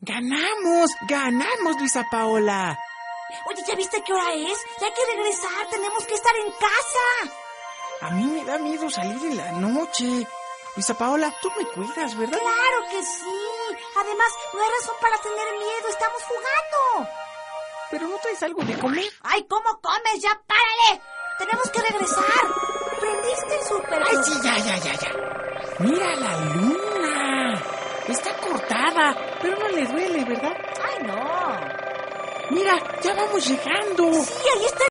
¡Ganamos, Luisa Paola! Oye, ¿ya viste qué hora es? Ya hay que regresar, tenemos que estar en casa. A mí me da miedo salir en la noche. Luisa Paola, tú me cuidas, ¿verdad? ¡Claro que sí! Además, no hay razón para tener miedo, estamos jugando. ¿Pero no traes algo de comer? ¡Ay, cómo comes! ¡Ya párale! Tenemos que regresar. ¿Prendiste el súper? ¡Ay, sí, ya! ¡Mira la luna! Está cortada, pero no le duele, ¿verdad? ¡Ay, no! Mira, ya vamos llegando. Sí, ahí está